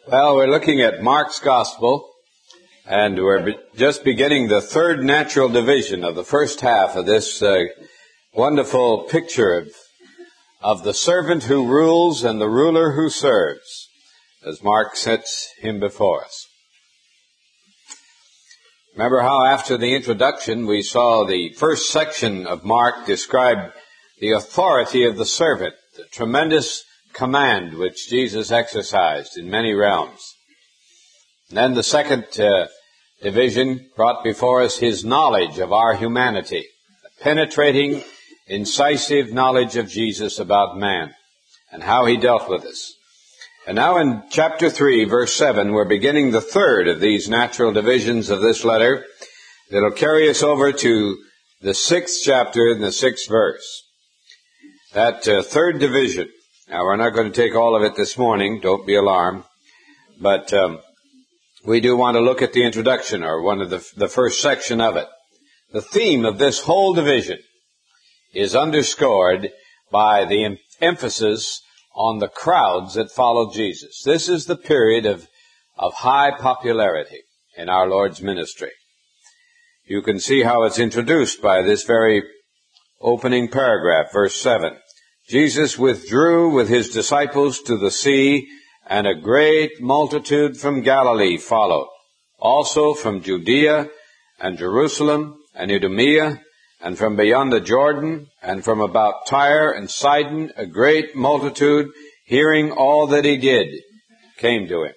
Well, we're looking at Mark's Gospel, and we're just beginning the third natural division of the first half of this wonderful picture of the servant who rules and the ruler who serves, as Mark sets him before us. Remember how after the introduction we saw the first section of Mark describe the authority of the servant, the tremendous command which Jesus exercised in many realms. And then the second division brought before us his knowledge of our humanity, the penetrating, incisive knowledge of Jesus about man and how he dealt with us. And now in chapter 3, verse 7, we're beginning the third of these natural divisions of this letter that'll carry us over to the 6th chapter and the 6th verse. That third division. Now, we're not going to take all of it this morning, don't be alarmed, but we do want to look at the introduction, or one of the first section of it. The theme of this whole division is underscored by the emphasis on the crowds that followed Jesus. This is the period of high popularity in our Lord's ministry. You can see how it's introduced by this very opening paragraph, verse 7. Jesus withdrew with his disciples to the sea, and a great multitude from Galilee followed, also from Judea and Jerusalem and Idumea, and from beyond the Jordan, and from about Tyre and Sidon, a great multitude, hearing all that he did, came to him.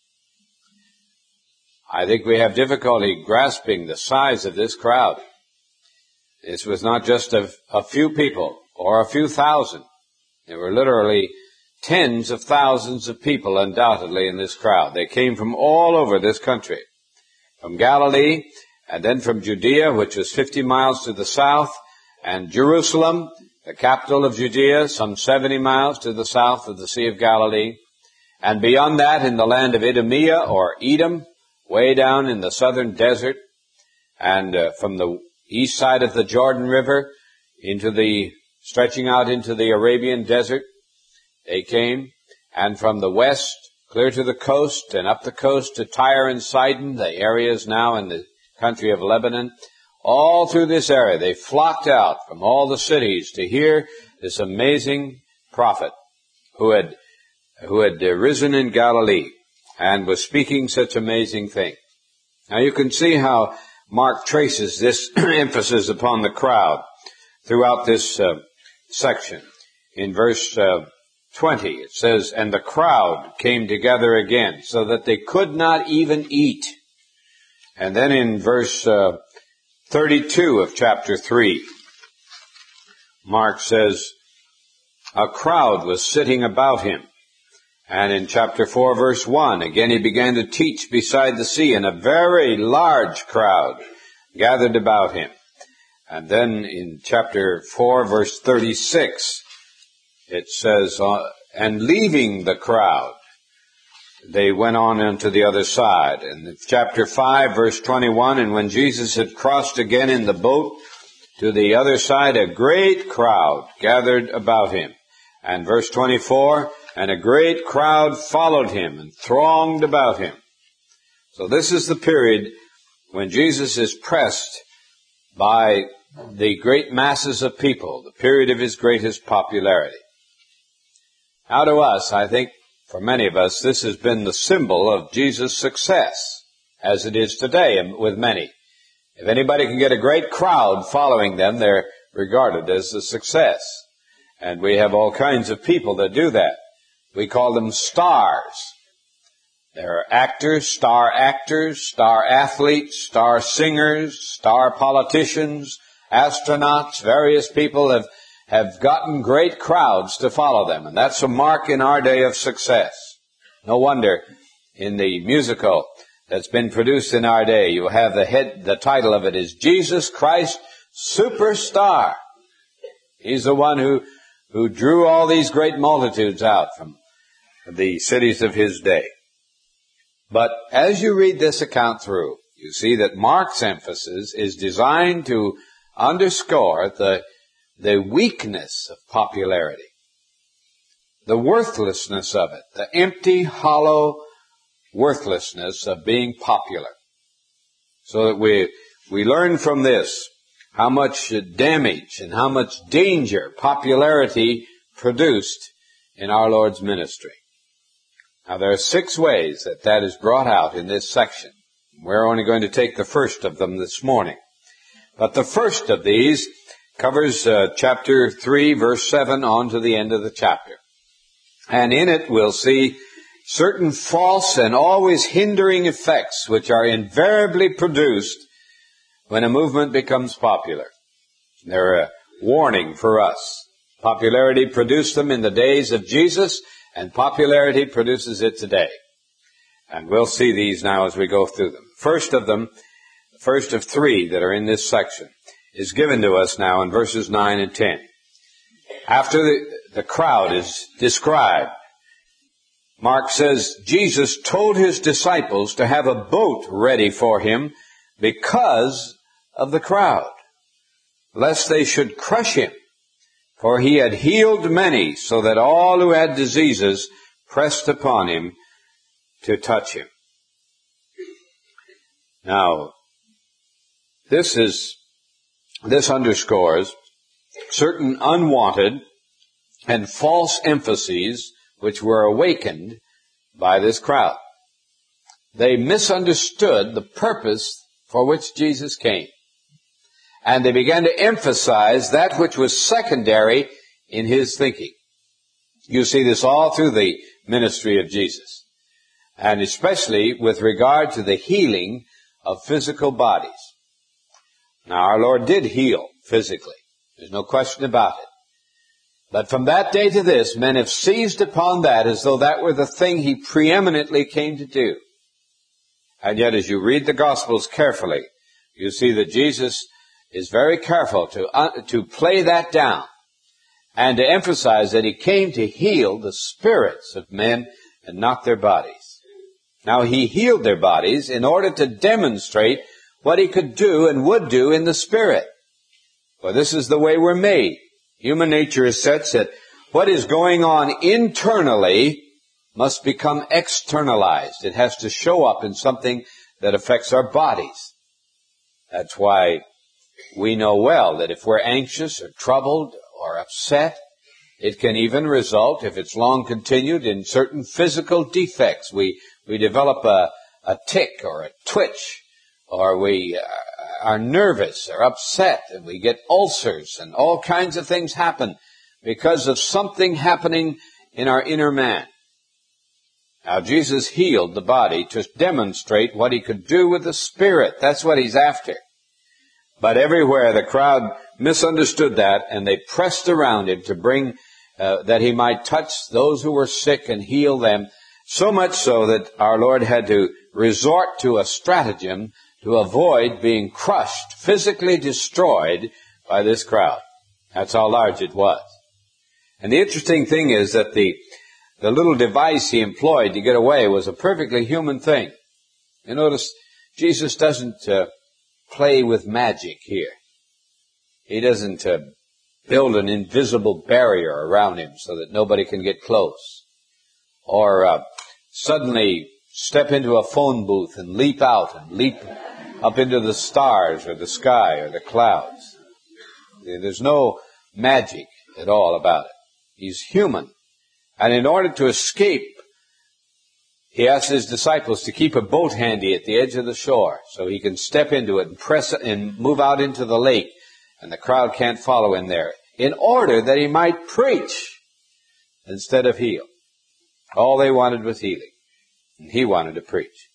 I think we have difficulty grasping the size of this crowd. This was not just a few people or a few thousand. There were literally tens of thousands of people undoubtedly in this crowd. They came from all over this country, from Galilee, and then from Judea, which was 50 miles to the south, and Jerusalem, the capital of Judea, some 70 miles to the south of the Sea of Galilee, and beyond that in the land of Idumea or Edom, way down in the southern desert, and from the east side of the Jordan River stretching out into the Arabian desert, they came, and from the west, clear to the coast, and up the coast to Tyre and Sidon, the areas now in the country of Lebanon, all through this area, they flocked out from all the cities to hear this amazing prophet who had risen in Galilee and was speaking such amazing things. Now you can see how Mark traces this emphasis upon the crowd throughout this section. In verse 20, it says, "And the crowd came together again, so that they could not even eat." And then in verse 32 of chapter 3, Mark says, "A crowd was sitting about him." And in chapter 4, verse 1, again he began to teach beside the sea, and a very large crowd gathered about him. And then in chapter 4, verse 36, it says, "And leaving the crowd, they went on into the other side." And in chapter 5, verse 21, "And when Jesus had crossed again in the boat to the other side, a great crowd gathered about him." And verse 24, "And a great crowd followed him and thronged about him." So this is the period when Jesus is pressed by the great masses of people, the period of his greatest popularity. Now to us, I think, for many of us, this has been the symbol of Jesus' success, as it is today with many. If anybody can get a great crowd following them, they're regarded as a success. And we have all kinds of people that do that. We call them stars. There are actors, star athletes, star singers, star politicians, astronauts. Various people have gotten great crowds to follow them, and that's a mark in our day of success. No wonder in the musical that's been produced in our day, you have the title of it is Jesus Christ Superstar. He's the one who drew all these great multitudes out from the cities of his day. But as you read this account through, you see that Mark's emphasis is designed to underscore the weakness of popularity, the worthlessness of it, the empty, hollow, worthlessness of being popular. So that we learn from this how much damage and how much danger popularity produced in our Lord's ministry. Now there are 6 ways that is brought out in this section. We're only going to take the first of them this morning. But the first of these covers chapter 3, verse 7 on to the end of the chapter. And in it we'll see certain false and always hindering effects which are invariably produced when a movement becomes popular. They're a warning for us. Popularity produced them in the days of Jesus, and popularity produces it today. And we'll see these now as we go through them. First of them, the first of 3 that are in this section, is given to us now in verses 9 and 10. After the crowd is described, Mark says, Jesus told his disciples to have a boat ready for him because of the crowd, lest they should crush him. For he had healed many, so that all who had diseases pressed upon him to touch him. Now, this underscores certain unwanted and false emphases which were awakened by this crowd. They misunderstood the purpose for which Jesus came. And they began to emphasize that which was secondary in his thinking. You see this all through the ministry of Jesus. And especially with regard to the healing of physical bodies. Now our Lord did heal physically. There's no question about it. But from that day to this, men have seized upon that as though that were the thing he preeminently came to do. And yet as you read the Gospels carefully, you see that Jesus is very careful to play that down and to emphasize that he came to heal the spirits of men and not their bodies. Now he healed their bodies in order to demonstrate what he could do and would do in the spirit. For this is the way we're made. Human nature is such that what is going on internally must become externalized. It has to show up in something that affects our bodies. That's why we know well that if we're anxious or troubled or upset, it can even result, if it's long continued, in certain physical defects. We develop a tic or a twitch, or we are nervous or upset, and we get ulcers, and all kinds of things happen because of something happening in our inner man. Now, Jesus healed the body to demonstrate what he could do with the spirit. That's what he's after. But everywhere the crowd misunderstood that, and they pressed around him to bring that he might touch those who were sick and heal them, so much so that our Lord had to resort to a stratagem to avoid being crushed, physically destroyed by this crowd. That's how large it was. And the interesting thing is that the little device he employed to get away was a perfectly human thing. You notice, Jesus doesn't play with magic here. He doesn't build an invisible barrier around him so that nobody can get close. Or suddenly step into a phone booth and leap out and leap up into the stars or the sky or the clouds. There's no magic at all about it. He's human. And in order to escape, he asked his disciples to keep a boat handy at the edge of the shore so he can step into it and press it and move out into the lake, and the crowd can't follow him there, in order that he might preach instead of heal. All they wanted was healing, and he wanted to preach.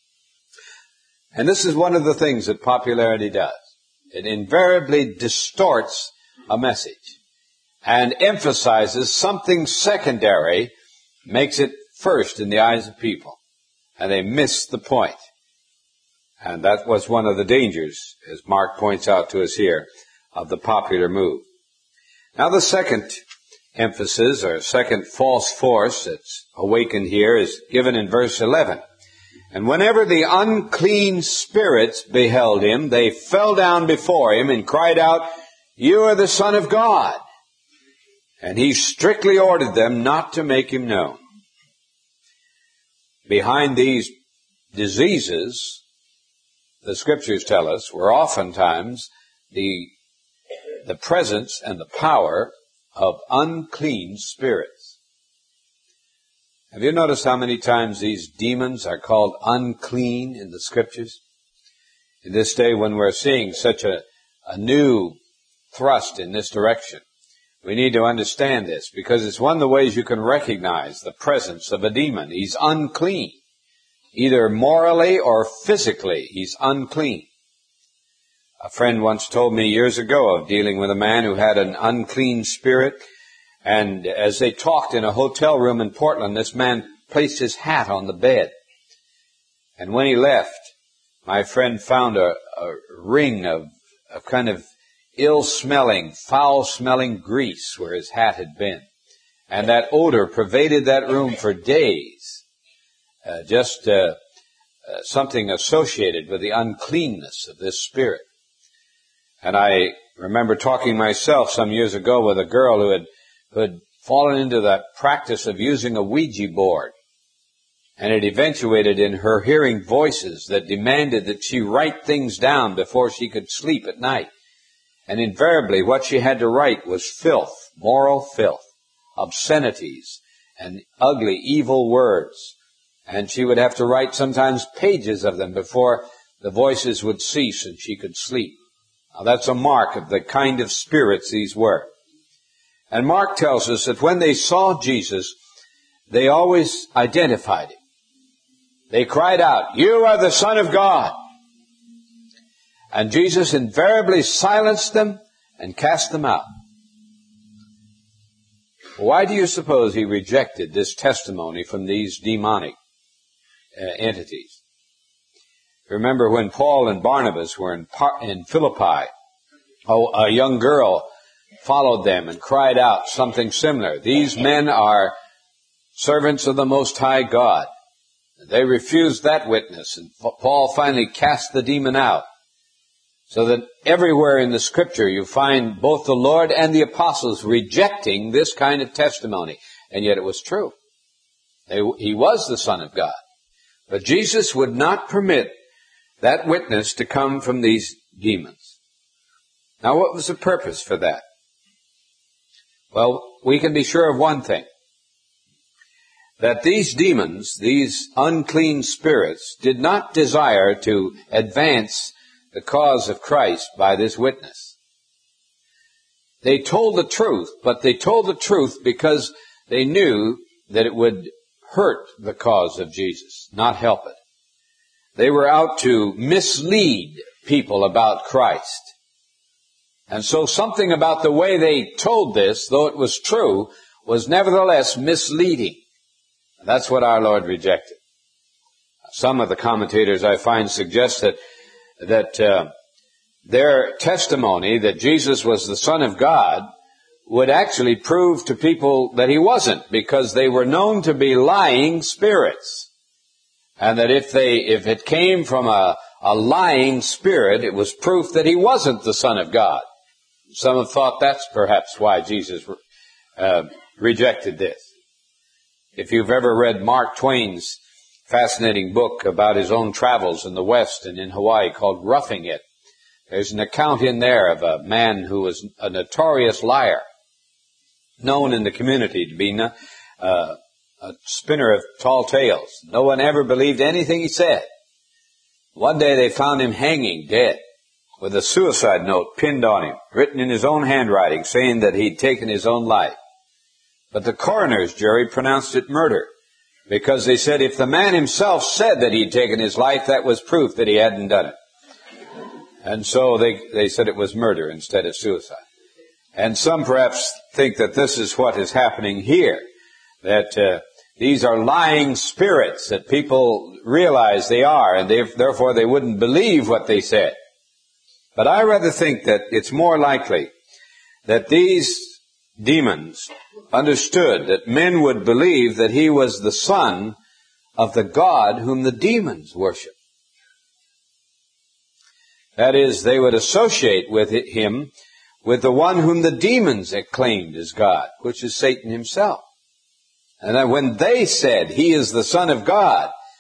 And this is one of the things that popularity does. It invariably distorts a message and emphasizes something secondary, makes it first in the eyes of people, and they miss the point. And that was one of the dangers, as Mark points out to us here, of the popular move. Now the second emphasis, or second false force that's awakened here, is given in verse 11. And whenever the unclean spirits beheld him, they fell down before him and cried out, "You are the Son of God." And he strictly ordered them not to make him known. behind these diseases, the Scriptures tell us, were oftentimes the presence and the power of unclean spirits. Have you noticed how many times these demons are called unclean in the Scriptures? In this day when we're seeing such a new thrust in this direction, we need to understand this, because it's one of the ways you can recognize the presence of a demon. He's unclean. Either morally or physically, he's unclean. A friend once told me years ago of dealing with a man who had an unclean spirit, and as they talked in a hotel room in Portland, this man placed his hat on the bed. And when he left, my friend found a ring of kind of ill-smelling, foul-smelling grease where his hat had been. And that odor pervaded that room for days. Something associated with the uncleanness of this spirit. And I remember talking myself some years ago with a girl who had fallen into that practice of using a Ouija board. And it eventuated in her hearing voices that demanded that she write things down before she could sleep at night. And invariably what she had to write was filth, moral filth, obscenities, and ugly, evil words. And she would have to write sometimes pages of them before the voices would cease and she could sleep. Now that's a mark of the kind of spirits these were. And Mark tells us that when they saw Jesus, they always identified him. They cried out, "You are the Son of God." And Jesus invariably silenced them and cast them out. Why do you suppose he rejected this testimony from these demonic entities? Remember when Paul and Barnabas were in Philippi, a young girl followed them and cried out something similar. These men are servants of the Most High God. They refused that witness, and Paul finally cast the demon out. So that everywhere in the Scripture you find both the Lord and the apostles rejecting this kind of testimony. And yet it was true. He was the Son of God. But Jesus would not permit that witness to come from these demons. Now what was the purpose for that? Well, we can be sure of one thing. That these demons, these unclean spirits, did not desire to advance the cause of Christ by this witness. They told the truth, but they told the truth because they knew that it would hurt the cause of Jesus, not help it. They were out to mislead people about Christ. And so something about the way they told this, though it was true, was nevertheless misleading. That's what our Lord rejected. Some of the commentators I find suggest that their testimony that Jesus was the Son of God would actually prove to people that he wasn't, because they were known to be lying spirits. And that if it came from a lying spirit, it was proof that he wasn't the Son of God. Some have thought that's perhaps why Jesus rejected this. If you've ever read Mark Twain's fascinating book about his own travels in the West and in Hawaii called Roughing It, there's an account in there of a man who was a notorious liar, known in the community to be a spinner of tall tales. No one ever believed anything he said. One day they found him hanging dead with a suicide note pinned on him, written in his own handwriting, saying that he'd taken his own life. But the coroner's jury pronounced it murder, because they said if the man himself said that he'd taken his life, that was proof that he hadn't done it. And so they said it was murder instead of suicide. And some perhaps think that this is what is happening here, that these are lying spirits that people realize they are, and therefore they wouldn't believe what they said. But I rather think that it's more likely that these demons understood that men would believe that he was the son of the God whom the demons worship. That is, they would associate with him with the one whom the demons acclaimed as God, which is Satan himself. And that when they said he is the Son of God,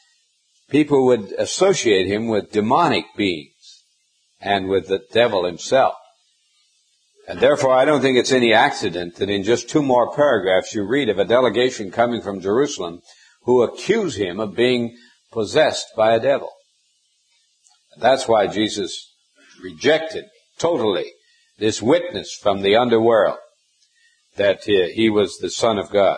people would associate him with demonic beings and with the devil himself. And therefore, I don't think it's any accident that in just 2 more paragraphs you read of a delegation coming from Jerusalem who accuse him of being possessed by a devil. And that's why Jesus rejected totally this witness from the underworld that he was the Son of God.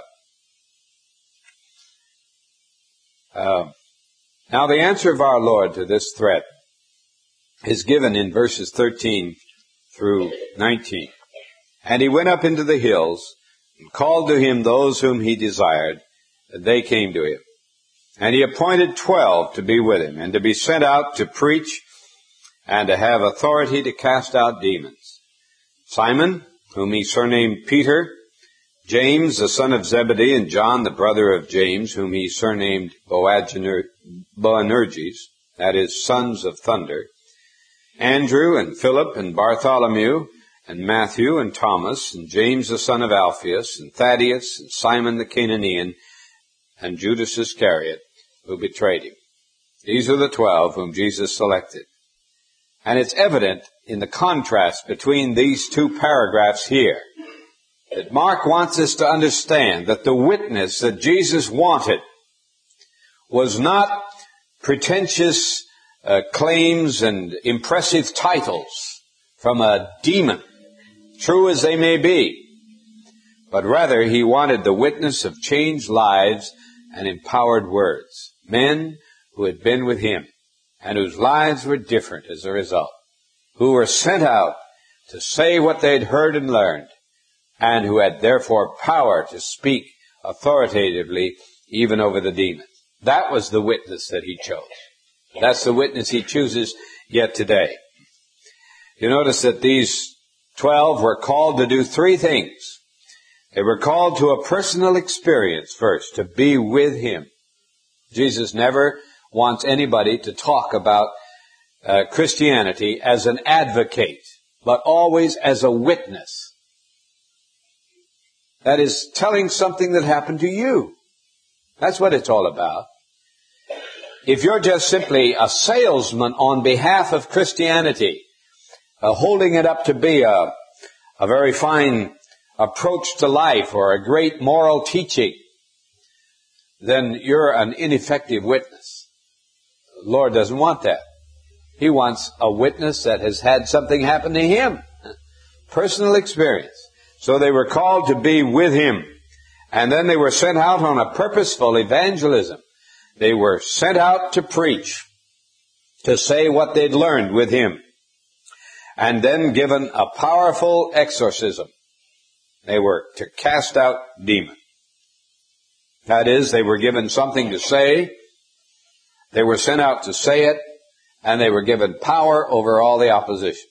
Now the answer of our Lord to this threat is given in verses 13 through 19. And he went up into the hills and called to him those whom he desired, and they came to him. And he appointed 12 to be with him, and to be sent out to preach and to have authority to cast out demons. Simon, whom he surnamed Peter, James, the son of Zebedee, and John, the brother of James, whom he surnamed Boanerges, that is, sons of thunder, Andrew, and Philip, and Bartholomew, and Matthew, and Thomas, and James, the son of Alphaeus, and Thaddeus, and Simon the Cananean, and Judas Iscariot, who betrayed him. These are the 12 whom Jesus selected. And it's evident in the contrast between these 2 paragraphs here that Mark wants us to understand that the witness that Jesus wanted was not pretentious claims and impressive titles from a demon, true as they may be, but rather he wanted the witness of changed lives and empowered words, men who had been with him and whose lives were different as a result, who were sent out to say what they'd heard and learned, and who had therefore power to speak authoritatively even over the demons. That was the witness that he chose. That's the witness he chooses yet today. You notice that these 12 were called to do 3 things. They were called to a personal experience first, to be with him. Jesus never wants anybody to talk about Christianity as an advocate, but always as a witness. That is, telling something that happened to you. That's what it's all about. If you're just simply a salesman on behalf of Christianity, holding it up to be a very fine approach to life or a great moral teaching, then you're an ineffective witness. The Lord doesn't want that. He wants a witness that has had something happen to him. Personal experience. So they were called to be with him. And then they were sent out on a purposeful evangelism. They were sent out to preach, to say what they'd learned with him. And then given a powerful exorcism. They were to cast out demons. That is, they were given something to say. They were sent out to say it. And they were given power over all the opposition.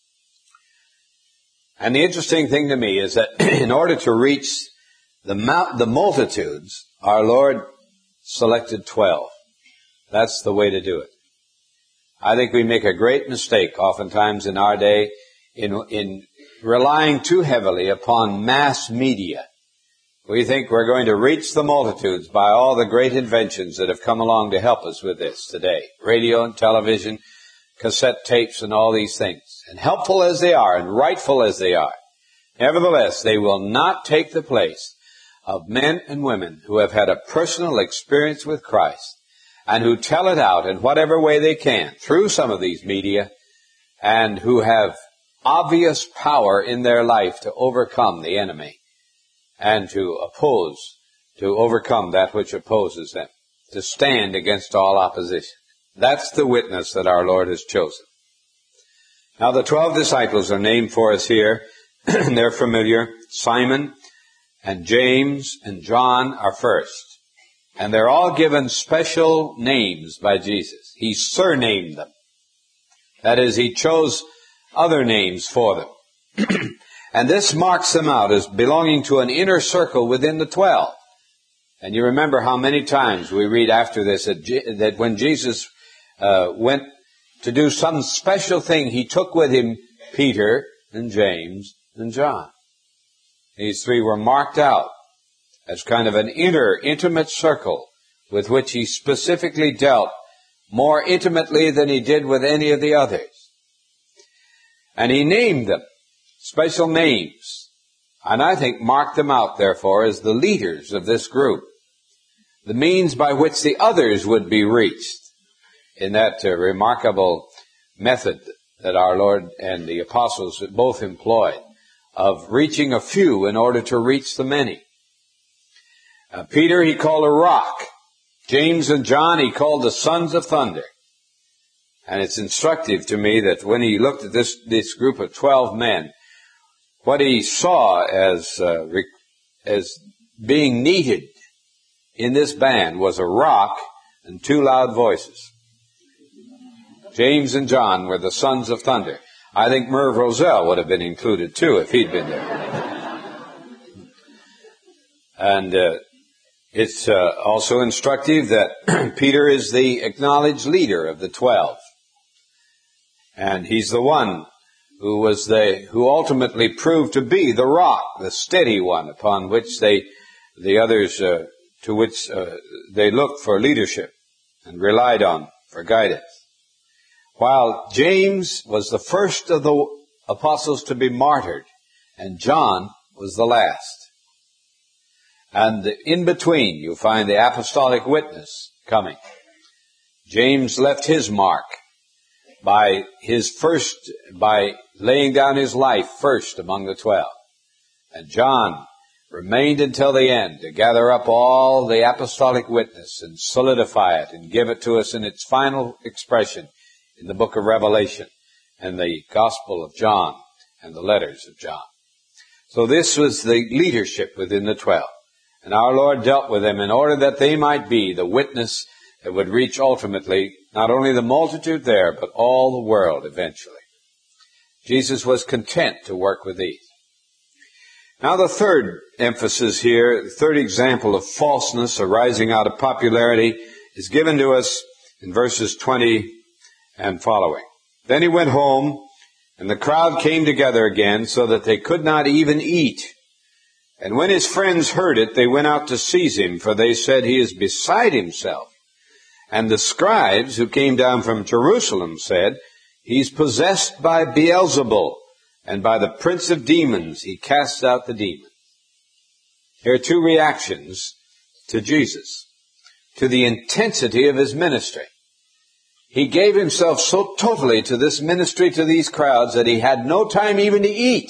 And the interesting thing to me is that in order to reach the multitudes, our Lord selected 12. That's the way to do it. I think we make a great mistake oftentimes in our day in relying too heavily upon mass media. We think we're going to reach the multitudes by all the great inventions that have come along to help us with this today. Radio and television, cassette tapes and all these things. And helpful as they are and rightful as they are, nevertheless, they will not take the place of men and women who have had a personal experience with Christ and who tell it out in whatever way they can through some of these media and who have obvious power in their life to overcome the enemy and to overcome that which opposes them, to stand against all opposition. That's the witness that our Lord has chosen. Now the 12 disciples are named for us here. They're familiar. Simon and James and John are first. And they're all given special names by Jesus. He surnamed them. That is, he chose other names for them. And this marks them out as belonging to an inner circle within the 12. And you remember how many times we read after this that when Jesus went to do some special thing, he took with him Peter and James and John. These 3 were marked out as kind of an intimate circle with which he specifically dealt more intimately than he did with any of the others. And he named them, special names, and I think marked them out, therefore, as the leaders of this group, the means by which the others would be reached in that remarkable method that our Lord and the apostles both employed of reaching a few in order to reach the many. Peter he called a rock. James and John he called the sons of thunder. And it's instructive to me that when he looked at this group of 12 men, what he saw as being needed in this band was a rock and two loud voices. James and John were the sons of thunder. I think Merv Roselle would have been included too if he'd been there. And it's also instructive that Peter is the acknowledged leader of the 12. And he's the one who ultimately proved to be the rock, the steady one upon which the others, to which they looked for leadership and relied on for guidance. While James was the first of the apostles to be martyred, and John was the last. And in between, you find the apostolic witness coming. James left his mark by laying down his life first among the 12. And John remained until the end to gather up all the apostolic witness and solidify it and give it to us in its final expression in the book of Revelation and the Gospel of John and the letters of John. So this was the leadership within the 12. And our Lord dealt with them in order that they might be the witness that would reach ultimately not only the multitude there, but all the world eventually. Jesus was content to work with these. Now the third emphasis here, the third example of falseness arising out of popularity is given to us in verses 20 and following. Then he went home, and the crowd came together again so that they could not even eat. And when his friends heard it, they went out to seize him, for they said, he is beside himself. And the scribes who came down from Jerusalem said, he's possessed by Beelzebul, and by the prince of demons he casts out the demons. There are two reactions to Jesus, to the intensity of his ministry. He gave himself so totally to this ministry to these crowds that he had no time even to eat.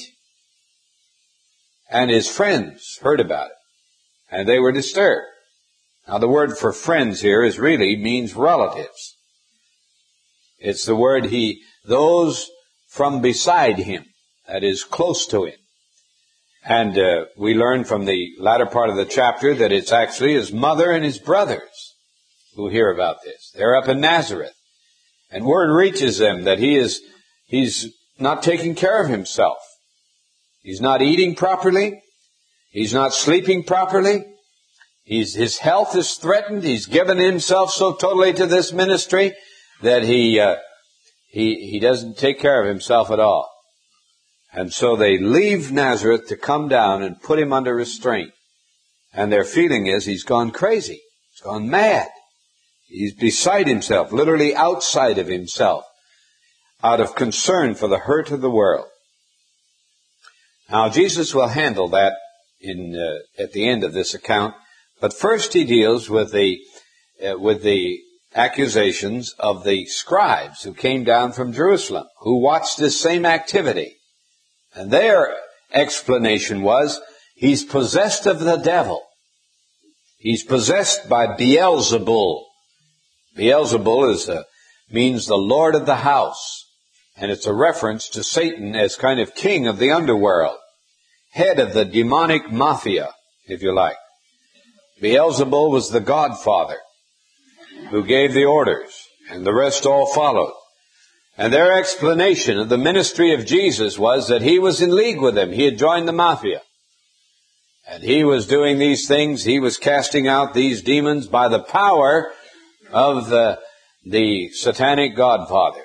And his friends heard about it, and they were disturbed. Now the word for friends here means relatives. It's the word those from beside him, that is close to him. And we learn from the latter part of the chapter that it's actually his mother and his brothers who hear about this. They're up in Nazareth. And word reaches them that he's not taking care of himself. He's not eating properly. He's not sleeping properly. His health is threatened. He's given himself so totally to this ministry that he doesn't take care of himself at all. And so they leave Nazareth to come down and put him under restraint. And their feeling is he's gone crazy. He's gone mad. He's beside himself, literally outside of himself, out of concern for the hurt of the world. Now, Jesus will handle that at the end of this account. But first he deals with the accusations of the scribes who came down from Jerusalem, who watched this same activity. And their explanation was, he's possessed of the devil. He's possessed by Beelzebul. Beelzebul means the Lord of the house. And it's a reference to Satan as kind of king of the underworld, head of the demonic mafia, if you like. Beelzebul was the godfather who gave the orders, and the rest all followed. And their explanation of the ministry of Jesus was that he was in league with them. He had joined the mafia. And he was doing these things. He was casting out these demons by the power of the satanic godfather.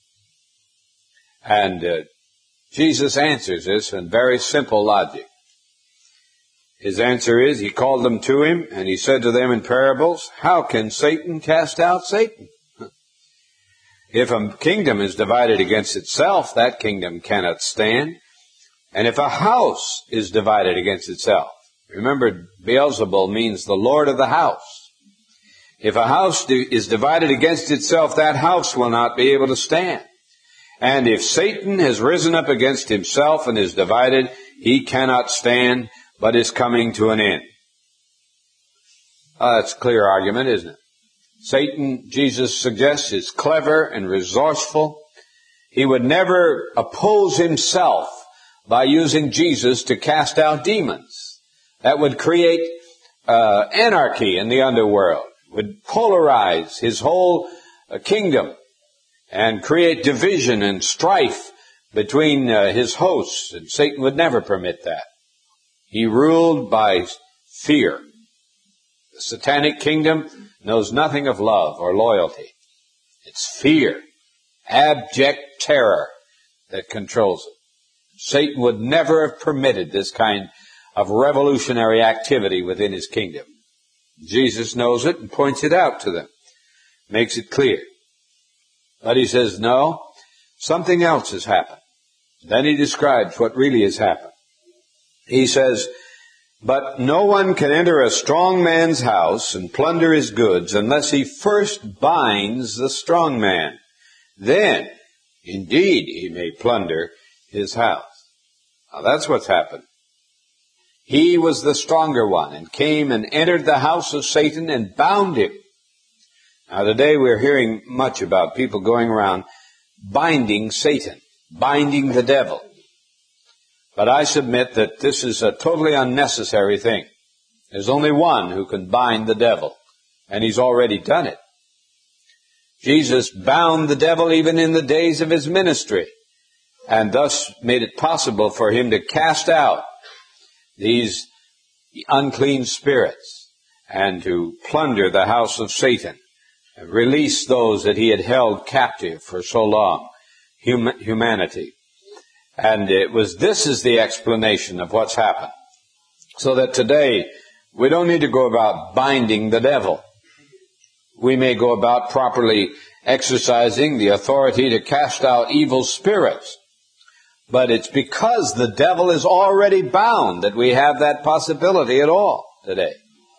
And Jesus answers this in very simple logic. His answer is, he called them to him, and he said to them in parables, how can Satan cast out Satan? If a kingdom is divided against itself, that kingdom cannot stand. And if a house is divided against itself, remember, Beelzebul means the Lord of the house. If a house is divided against itself, that house will not be able to stand. And if Satan has risen up against himself and is divided, he cannot stand, but is coming to an end. That's a clear argument, isn't it? Satan, Jesus suggests, is clever and resourceful. He would never oppose himself by using Jesus to cast out demons. That would create anarchy in the underworld, would polarize his whole kingdom and create division and strife between his hosts, and Satan would never permit that. He ruled by fear. The satanic kingdom knows nothing of love or loyalty. It's fear, abject terror that controls it. Satan would never have permitted this kind of revolutionary activity within his kingdom. Jesus knows it and points it out to them, makes it clear. But he says, no, something else has happened. Then he describes what really has happened. He says, but no one can enter a strong man's house and plunder his goods unless he first binds the strong man. Then, indeed, he may plunder his house. Now that's what's happened. He was the stronger one and came and entered the house of Satan and bound him. Now today we're hearing much about people going around binding Satan, binding the devil. But I submit that this is a totally unnecessary thing. There's only one who can bind the devil, and he's already done it. Jesus bound the devil even in the days of his ministry, and thus made it possible for him to cast out these unclean spirits and to plunder the house of Satan and release those that he had held captive for so long, humanity. And this is the explanation of what's happened. So that today, we don't need to go about binding the devil. We may go about properly exercising the authority to cast out evil spirits. But it's because the devil is already bound that we have that possibility at all today.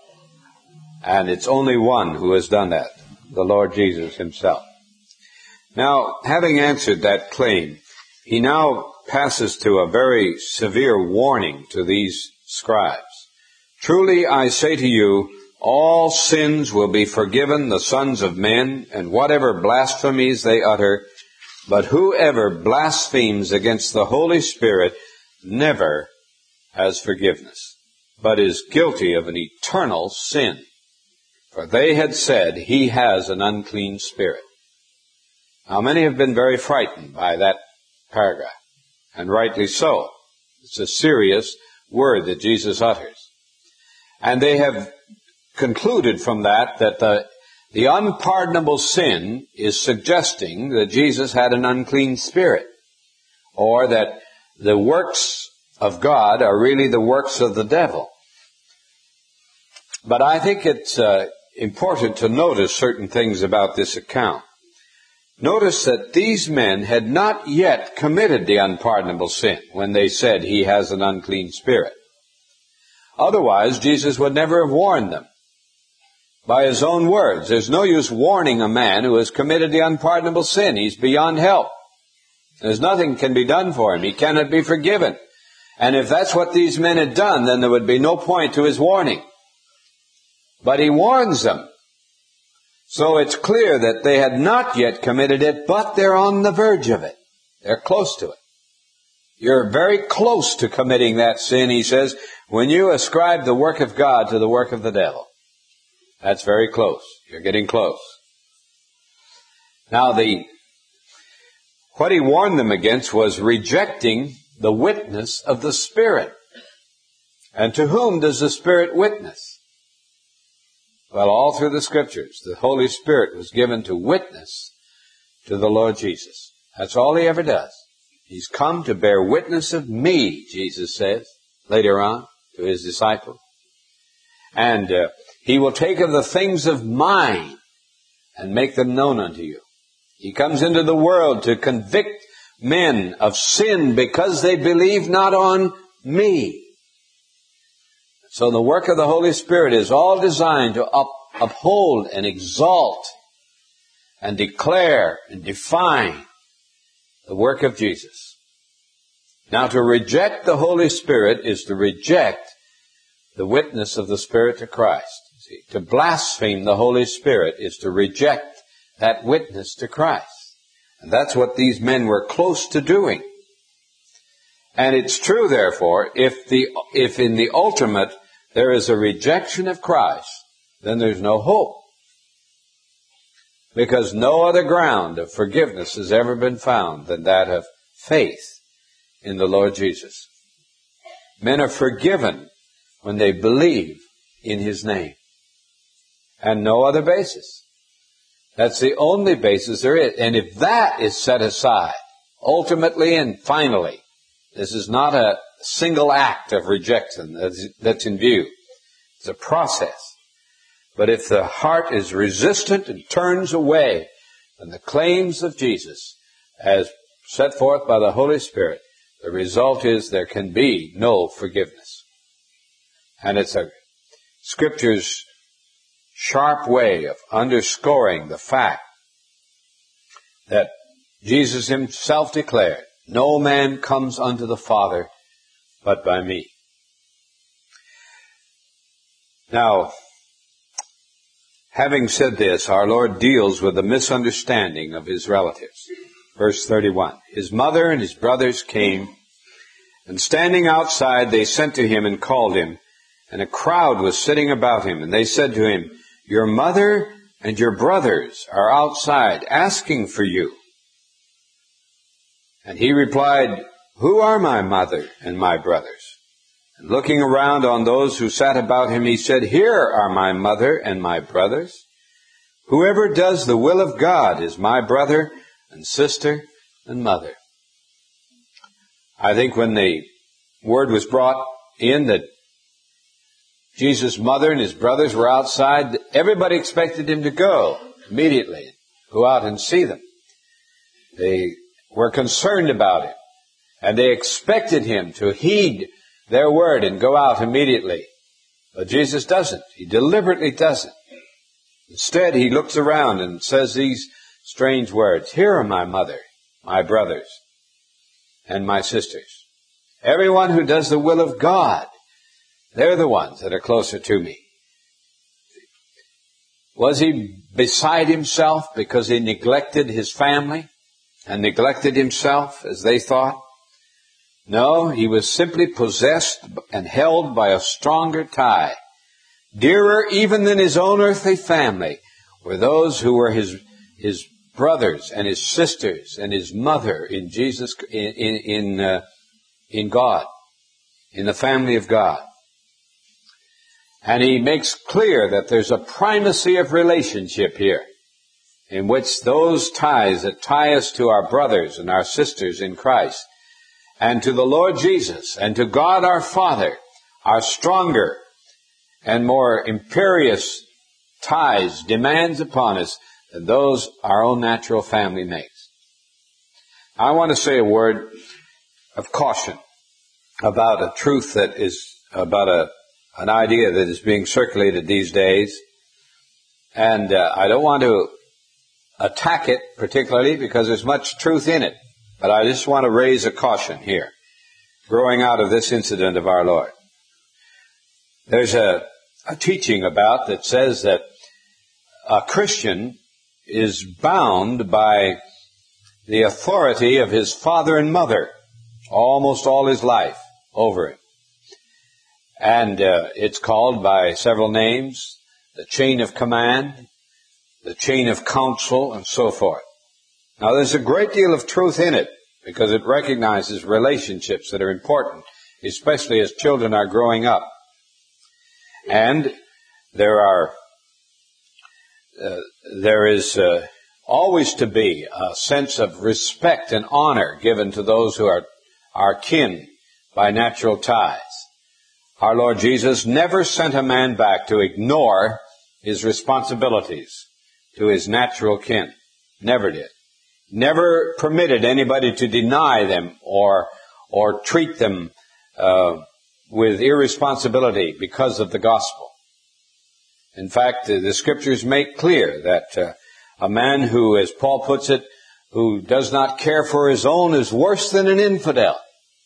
And it's only one who has done that, the Lord Jesus himself. Now, having answered that claim, he now passes to a very severe warning to these scribes. Truly I say to you, all sins will be forgiven the sons of men, and whatever blasphemies they utter, but whoever blasphemes against the Holy Spirit never has forgiveness, but is guilty of an eternal sin. For they had said, he has an unclean spirit. Now many have been very frightened by that paragraph. And rightly so. It's a serious word that Jesus utters. And they have concluded from that the unpardonable sin is suggesting that Jesus had an unclean spirit, or that the works of God are really the works of the devil. But I think it's important to notice certain things about this account. Notice that these men had not yet committed the unpardonable sin when they said he has an unclean spirit. Otherwise, Jesus would never have warned them. By his own words, there's no use warning a man who has committed the unpardonable sin. He's beyond help. There's nothing can be done for him. He cannot be forgiven. And if that's what these men had done, then there would be no point to his warning. But he warns them. So it's clear that they had not yet committed it, but they're on the verge of it. They're close to it. You're very close to committing that sin, he says, when you ascribe the work of God to the work of the devil. That's very close. You're getting close. Now, what he warned them against was rejecting the witness of the Spirit. And to whom does the Spirit witness? Well, all through the Scriptures, the Holy Spirit was given to witness to the Lord Jesus. That's all he ever does. He's come to bear witness of me, Jesus says, later on, to his disciples. And he will take of the things of mine and make them known unto you. He comes into the world to convict men of sin because they believe not on me. So the work of the Holy Spirit is all designed to uphold and exalt and declare and define the work of Jesus. Now, to reject the Holy Spirit is to reject the witness of the Spirit to Christ. See, to blaspheme the Holy Spirit is to reject that witness to Christ. And that's what these men were close to doing. And it's true, therefore, if in the ultimate there is a rejection of Christ, then there's no hope. Because no other ground of forgiveness has ever been found than that of faith in the Lord Jesus. Men are forgiven when they believe in His name. And no other basis. That's the only basis there is. And if that is set aside, ultimately and finally, this is not a single act of rejection that's in view. It's a process. But if the heart is resistant and turns away from the claims of Jesus as set forth by the Holy Spirit, the result is there can be no forgiveness. And it's a Scripture's sharp way of underscoring the fact that Jesus Himself declared, "No man comes unto the Father but by me." Now, having said this, our Lord deals with the misunderstanding of His relatives. Verse 31, His mother and His brothers came, and standing outside they sent to Him and called Him, and a crowd was sitting about Him, and they said to Him, "Your mother and your brothers are outside asking for you." And He replied, "Who are my mother and my brothers?" And looking around on those who sat about Him, He said, "Here are my mother and my brothers. Whoever does the will of God is my brother and sister and mother." I think when the word was brought in that Jesus' mother and His brothers were outside, everybody expected Him to go immediately, go out and see them. They were concerned about Him, and they expected Him to heed their word and go out immediately. But Jesus doesn't. He deliberately doesn't. Instead, He looks around and says these strange words, "Here are my mother, my brothers, and my sisters." Everyone who does the will of God, they're the ones that are closer to me. Was He beside Himself because He neglected His family and neglected Himself, as they thought? No, He was simply possessed and held by a stronger tie. Dearer even than His own earthly family were those who were His brothers and His sisters and His mother in Jesus, in God, in the family of God. And He makes clear that there's a primacy of relationship here, in which those ties that tie us to our brothers and our sisters in Christ, and to the Lord Jesus, and to God our Father, are stronger and more imperious ties, demands upon us, than those our own natural family makes. I want to say a word of caution about a truth that is, about an idea that is being circulated these days. And I don't want to attack it particularly because there's much truth in it. But I just want to raise a caution here, growing out of this incident of our Lord. There's a teaching about that says that a Christian is bound by the authority of his father and mother almost all his life over him. And it's called by several names, the chain of command, the chain of counsel, and so forth. Now, there's a great deal of truth in it because it recognizes relationships that are important, especially as children are growing up. And there is always to be a sense of respect and honor given to those who are our kin by natural ties. Our Lord Jesus never sent a man back to ignore his responsibilities to his natural kin. Never did. never permitted anybody to deny them or treat them with irresponsibility because of the gospel. In fact, the scriptures make clear that a man who, as Paul puts it, who does not care for his own is worse than an infidel.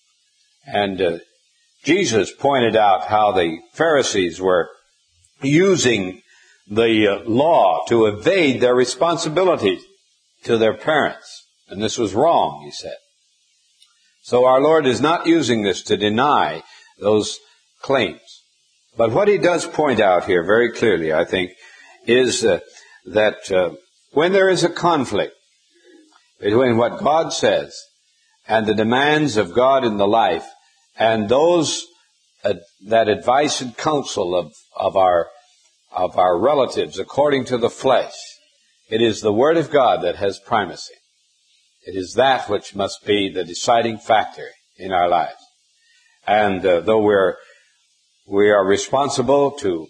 And Jesus pointed out how the Pharisees were using the law to evade their responsibility to their parents. And this was wrong, he said. So our Lord is not using this to deny those claims. But what he does point out here very clearly, I think, is that when there is a conflict between what God says and the demands of God in the life and those that advice and counsel of our relatives according to the flesh, it is the Word of God that has primacy. It is that which must be the deciding factor in our lives. And though we are responsible to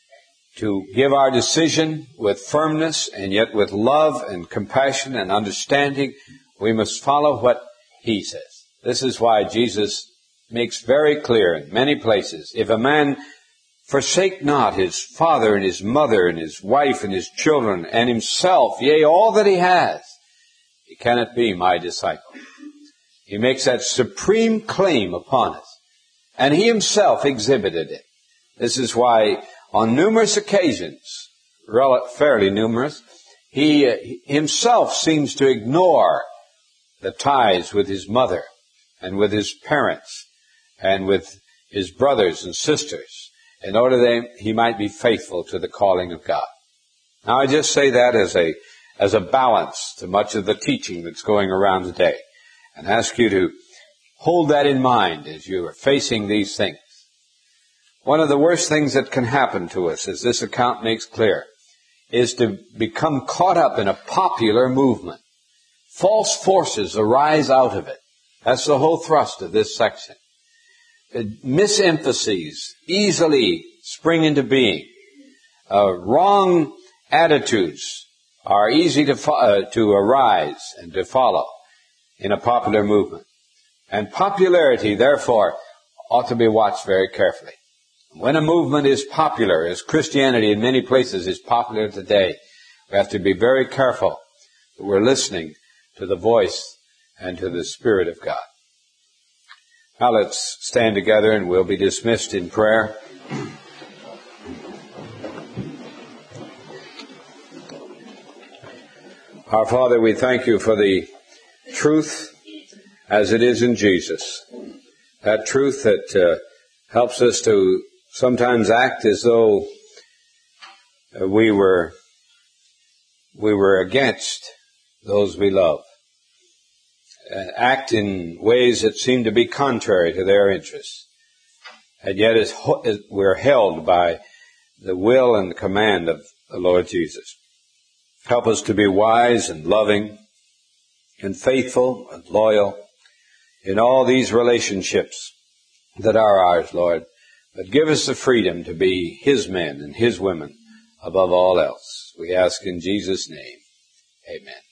give our decision with firmness and yet with love and compassion and understanding, we must follow what He says. This is why Jesus makes very clear in many places, if a man forsake not his father and his mother and his wife and his children and himself, yea, all that he has, he cannot be my disciple. He makes that supreme claim upon us. And he himself exhibited it. This is why on numerous occasions, fairly numerous, he himself seems to ignore the ties with his mother and with his parents and with his brothers and sisters in order that he might be faithful to the calling of God. Now I just say that as a balance to much of the teaching that's going around today, and ask you to hold that in mind as you are facing these things. One of the worst things that can happen to us, as this account makes clear, is to become caught up in a popular movement. False forces arise out of it. That's the whole thrust of this section. Misemphases easily spring into being. Wrong attitudes are easy to arise and to follow in a popular movement. And popularity, therefore, ought to be watched very carefully. When a movement is popular, as Christianity in many places is popular today, we have to be very careful that we're listening to the voice and to the Spirit of God. Now let's stand together and we'll be dismissed in prayer. Our Father, we thank you for the truth as it is in Jesus. That truth that helps us to sometimes act as though we were against those we love. Act in ways that seem to be contrary to their interests. And yet we're held by the will and the command of the Lord Jesus. Help us to be wise and loving and faithful and loyal in all these relationships that are ours, Lord. But give us the freedom to be His men and His women above all else. We ask in Jesus' name. Amen.